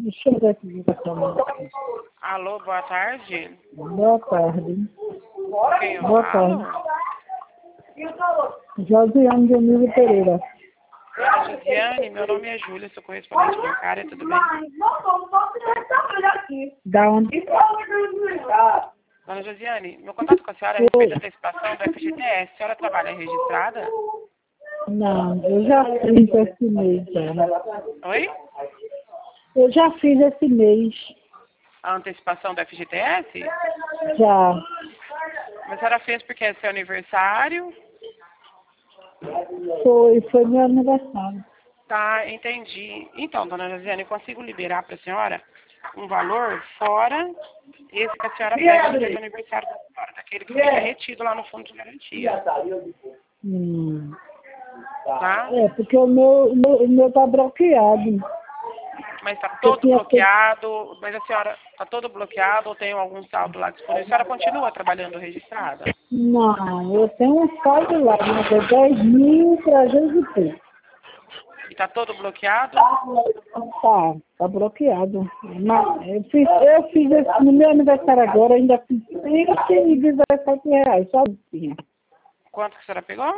Deixa eu ver aqui o que. Alô, boa tarde. Boa tarde. Quem eu Boa falo? tarde. Josiane de Emílio Pereira. Dona Josiane, meu nome é Júlia, sou correspondente bancária, tudo bem? Da onde? Dona Josiane, meu contato com a senhora é a respeito da antecipação do FGTS. A senhora trabalha registrada? Não, eu já fiz esse mês. Oi? Eu já fiz esse mês. A antecipação do FGTS? Já. Mas a senhora fez porque é seu aniversário? Foi meu aniversário. Tá, entendi. Então, dona Josiane, eu consigo liberar para a senhora um valor fora esse que a senhora pega no dia do aniversário da senhora, daquele que fica retido lá no fundo de garantia. Hum. Tá? É, porque o meu tá bloqueado. Mas está todo bloqueado, mas a senhora está todo bloqueado ou tem algum saldo lá disponível? A senhora continua trabalhando registrada? Não, eu tenho um saldo lá, mas é 10.300. E está todo bloqueado? Tá bloqueado. Mas eu fiz esse, no meu aniversário agora, ainda fiz R$117, só tinha. Quanto que a senhora pegou?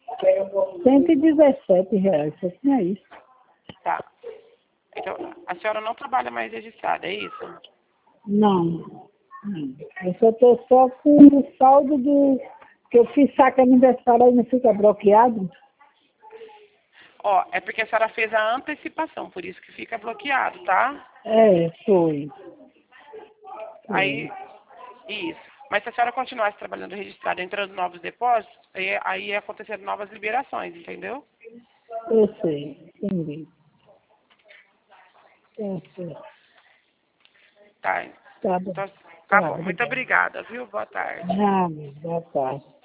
R$117, só tinha isso. Tá. Então, a senhora não trabalha mais registrada, é isso? Não. Eu só tô só com o saldo do que eu fiz saque aniversário aí não fica bloqueado. Ó, é porque a senhora fez a antecipação, por isso que fica bloqueado, tá? É, foi. Aí, isso. Mas se a senhora continuasse trabalhando registrada, entrando novos depósitos, aí ia acontecer novas liberações, entendeu? Eu sei, entendi. Tá. Tá bom. Então, tá Tá, bom. Muito obrigada. obrigada, viu? Boa tarde. Nada, boa tarde.